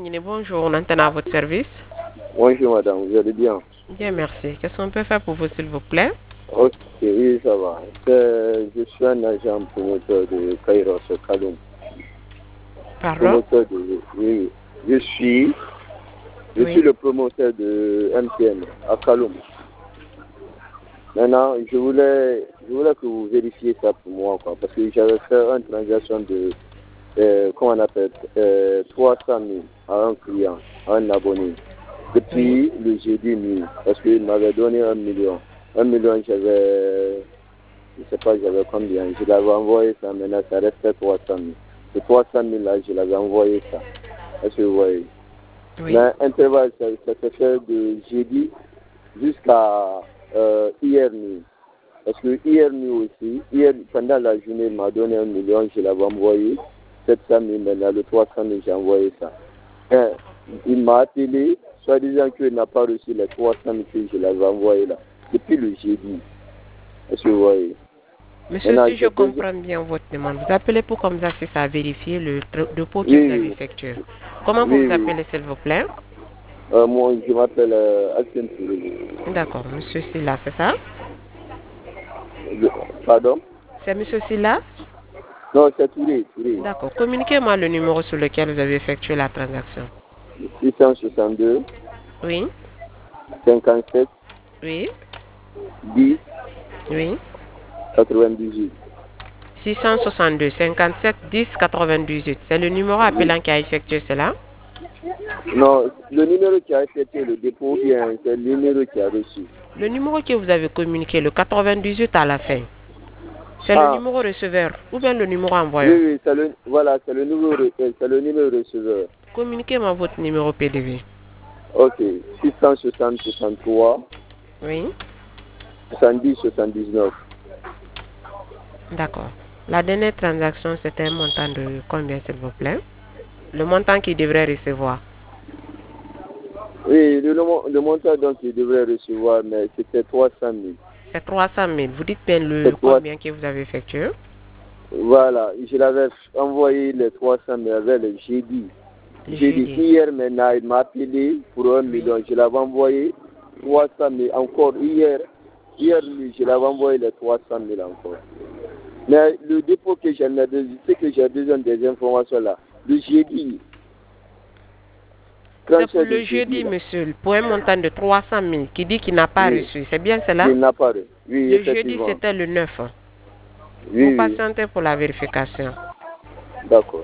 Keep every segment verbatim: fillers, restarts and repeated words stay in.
Nguine, bonjour, on entend à votre service. Bonjour madame, vous allez bien? Bien, merci. Qu'est-ce qu'on peut faire pour vous, s'il vous plaît? Ok, oui, ça va. C'est- Je suis un agent promoteur de Kairos Kaloum. Pardon? Promoteur de... Oui, oui. Je suis... Je Oui. suis le promoteur de M T N à Kaloum. Maintenant, je voulais, je voulais que vous vérifiez ça pour moi, quoi, parce que j'avais fait une transaction de, euh, comment on appelle, euh, trois cent mille à un client, à un abonné, depuis le jeudi nuit, parce qu'il m'avait donné un million. Un million, j'avais, je ne sais pas, j'avais combien, je l'avais envoyé ça, maintenant ça restait trois cent mille. Ce trois cent mille là, je l'avais envoyé ça. Est-ce que vous voyez? Oui. L'intervalle, ça, ça se fait de jeudi jusqu'à euh, hier nuit. Parce que hier nuit aussi, hier, pendant la journée, il m'a donné un million, je l'avais envoyé. sept cent mille, maintenant, le trois cent mille, j'ai envoyé ça. Et il m'a appelé, soit disant qu'il n'a pas reçu les trois cent mille que je l'avais envoyé là, depuis le jeudi. Est-ce que vous voyez? Monsieur, Maintenant, si je comprends bien votre demande, vous appelez pour comme ça, c'est ça, vérifier le dépôt que oui, vous avez oui. effectué. Comment Oui, vous vous oui. appelez, s'il vous plaît? Euh, moi, je m'appelle euh, Aksel Touré. D'accord, monsieur Silla, c'est ça? Le- Pardon? C'est monsieur Silla? Non, c'est Touré, Touré. D'accord. Communiquez-moi le numéro sur lequel vous avez effectué la transaction. six cent soixante-deux, Oui, cinquante-sept, oui, dix, oui. quatre-vingt-dix-huit. six cent soixante-deux, cinquante-sept, dix, quatre-vingt-dix-huit. C'est le numéro appelant qui a effectué cela? Non, le numéro qui a effectué le dépôt, bien, c'est le numéro qui a reçu. Le numéro que vous avez communiqué, le quatre-vingt-dix-huit à la fin, c'est Ah. le numéro receveur ou bien le numéro envoyeur? Oui, oui, c'est le, voilà, c'est le numéro, re- euh, c'est le numéro receveur. Communiquez-moi votre numéro P D V. Ok, six cent soixante, soixante-trois, Oui, soixante-dix, soixante-dix-neuf. d'accord. La dernière transaction, c'était un montant de combien, s'il vous plaît? Le montant qu'il devrait recevoir. Oui, le, le, le montant donc il devrait recevoir, mais c'était trois cent mille. C'est trois cent mille. Vous dites bien le C'est trois- combien que vous avez effectué? Voilà, je l'avais envoyé les trois cent mille avec le jeudi. Le Jeudi. jeudi. Hier maintenant, il m'a appelé pour un Oui. million. Je l'avais envoyé trois cent mille encore hier. Hier, nuit, je l'avais envoyé les trois cent mille encore. Mais le dépôt que j'en ai besoin, c'est que j'ai besoin des informations là. Le jeudi. C'est pour de le jeudi, là. monsieur, pour un montant de trois cent mille, qui dit qu'il n'a pas Oui. reçu. C'est bien cela? Il n'a pas reçu. Oui, Le jeudi, effectivement. c'était le neuf. Oui, Vous oui. patientez pour la vérification. D'accord.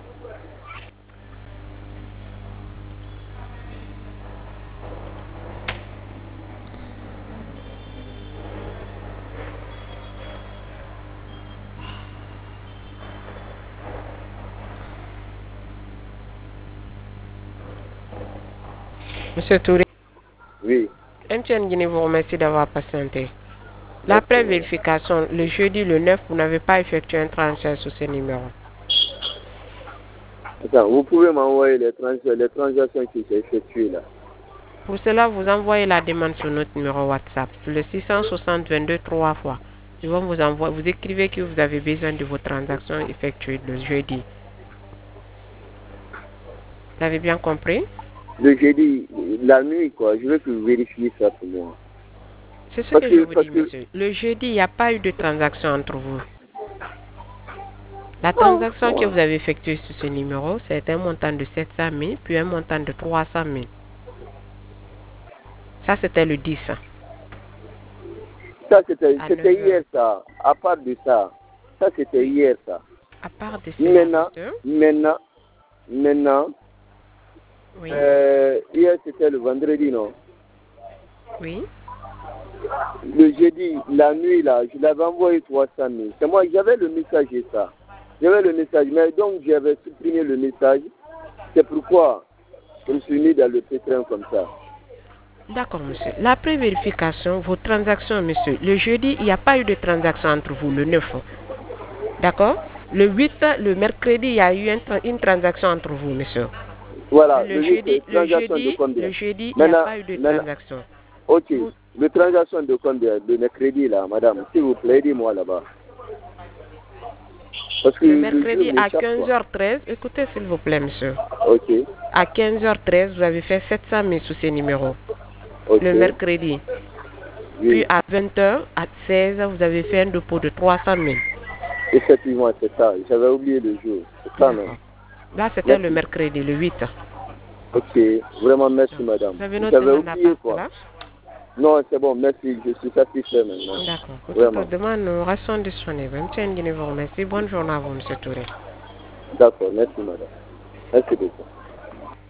Monsieur Touré, Oui. M T N Guinée vous remercie d'avoir patienté. L'après Ok. vérification, le jeudi, le neuf, vous n'avez pas effectué un transfert sur ce numéro. Attends, vous pouvez m'envoyer les, trans les transactions qui sont effectuées là. Pour cela, vous envoyez la demande sur notre numéro WhatsApp, sur le six cent soixante, vingt-deux, trois fois. Ils vont vous envoyer, vous écrivez que vous avez besoin de vos transactions effectuées le jeudi. Vous avez bien compris? Le jeudi, la nuit quoi, je veux que vous vérifiez ça pour moi. C'est ce Parce que, que- je vous parce dis, que- monsieur. Le jeudi, il n'y a pas eu de transaction entre vous. La transaction que vous avez effectuée sur ce numéro, c'est un montant de sept cent mille, puis un montant de trois cent mille. Ça, c'était le dix. Ça, c'était À c'était neuf heures. hier, ça. À part de ça. Ça, c'était hier, ça. À part de cela, Maintenant, monsieur. maintenant, maintenant, Oui. euh, hier, c'était le vendredi, non? Oui. Le jeudi, la nuit, là, je l'avais envoyé trois cent mille. C'est moi, j'avais le message et ça. J'avais le message, mais donc j'avais supprimé le message. C'est pourquoi je me suis mis dans le pétrin comme ça. D'accord, monsieur. La pré-vérification, vos transactions, monsieur. Le jeudi, il n'y a pas eu de transaction entre vous, le neuf. D'accord? Le huit, le mercredi, il y a eu un tra- une transaction entre vous, monsieur. Voilà, Le le jeudi, huit, le transaction de jeudi, combien? le jeudi, il n'y a Maintenant, pas eu de maintenant, transaction. ok, Vous- le transaction de combien? De mercredi, là, madame, s'il vous plaît, dis-moi là-bas. Parce que Le le mercredi jeu à m'échappe, quinze quoi. heures treize, écoutez s'il vous plaît, monsieur. Ok, À quinze heures treize, vous avez fait sept cent mille sous ces numéros. ok, Le mercredi. Puis oui. à vingt heures, à seize heures, vous avez fait un dépôt de trois cent mille. Effectivement, c'est ça. J'avais oublié le jour. C'est ça, même. D'accord. Là, c'était le Merci. mercredi, le huit. Ok, vraiment merci, Donc, madame. vous avez une autre J'avais demande à oublié, part quoi. cela? Non, c'est bon, merci. Je suis satisfait maintenant. D'accord. Pour toute Vraiment. autre demande, nous restons disponibles. Monsieur Nguyen vous remercie. Bonne journée à vous, monsieur Touré. D'accord, merci, madame. Merci beaucoup.